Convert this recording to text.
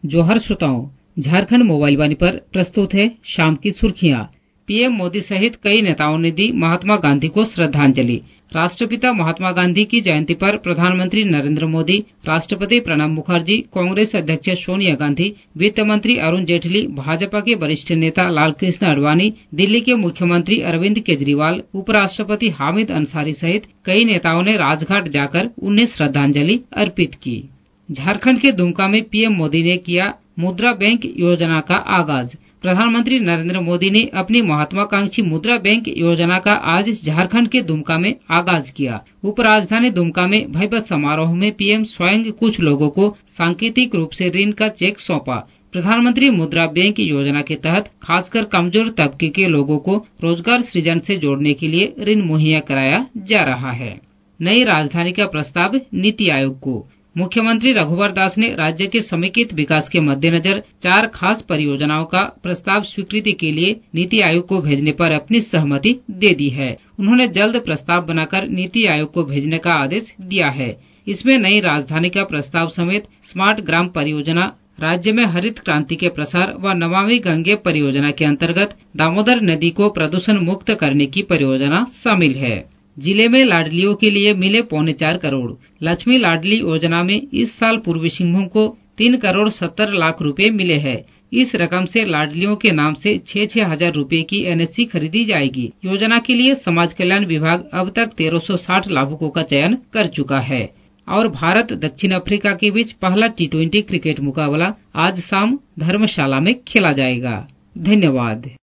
जोहर श्रोताओं, झारखंड मोबाइल वाणी पर प्रस्तुत है शाम की सुर्खियां। पीएम मोदी सहित कई नेताओं ने दी महात्मा गांधी को श्रद्धांजलि। राष्ट्रपिता महात्मा गांधी की जयंती पर प्रधानमंत्री नरेंद्र मोदी, राष्ट्रपति प्रणब मुखर्जी, कांग्रेस अध्यक्ष सोनिया गांधी, वित्त मंत्री अरुण जेटली, भाजपा के वरिष्ठ नेता लालकृष्ण आडवाणी, दिल्ली के मुख्यमंत्री अरविंद केजरीवाल, उपराष्ट्रपति हामिद अंसारी सहित कई नेताओं ने राजघाट जाकर उन्हें श्रद्धांजलि अर्पित की। झारखंड के दुमका में पीएम मोदी ने किया मुद्रा बैंक योजना का आगाज। प्रधानमंत्री नरेंद्र मोदी ने अपनी महत्वाकांक्षी मुद्रा बैंक योजना का आज झारखंड के दुमका में आगाज किया। उपराजधानी दुमका में भव्य समारोह में पीएम स्वयं कुछ लोगों को सांकेतिक रूप से ऋण का चेक सौंपा। प्रधानमंत्री मुद्रा बैंक योजना के तहत खासकर कमजोर तबके के लोगों को रोजगार सृजन से जोड़ने के लिए ऋण मुहैया कराया जा रहा है। नई राजधानी का प्रस्ताव नीति आयोग को। मुख्यमंत्री रघुवर दास ने राज्य के समेकित विकास के मद्देनजर 4 खास परियोजनाओं का प्रस्ताव स्वीकृति के लिए नीति आयोग को भेजने पर अपनी सहमति दे दी है। उन्होंने जल्द प्रस्ताव बनाकर नीति आयोग को भेजने का आदेश दिया है। इसमें नई राजधानी का प्रस्ताव समेत स्मार्ट ग्राम परियोजना, राज्य में हरित क्रांति के प्रसार व नमामि गंगे परियोजना के अंतर्गत दामोदर नदी को प्रदूषण मुक्त करने की परियोजना शामिल है। जिले में लाडलियों के लिए मिले 4.25 करोड़। लक्ष्मी लाडली योजना में इस साल पूर्वी सिंहभूम को 3 करोड़ 70 लाख रुपए मिले हैं। इस रकम से लाडलियों के नाम से 6-6 हजार रुपए की एनएससी खरीदी जाएगी। योजना के लिए समाज कल्याण विभाग अब तक 1360 लाभुकों का चयन कर चुका है। और भारत दक्षिण अफ्रीका के बीच पहला T20 क्रिकेट मुकाबला आज शाम धर्मशाला में खेला जाएगा। धन्यवाद।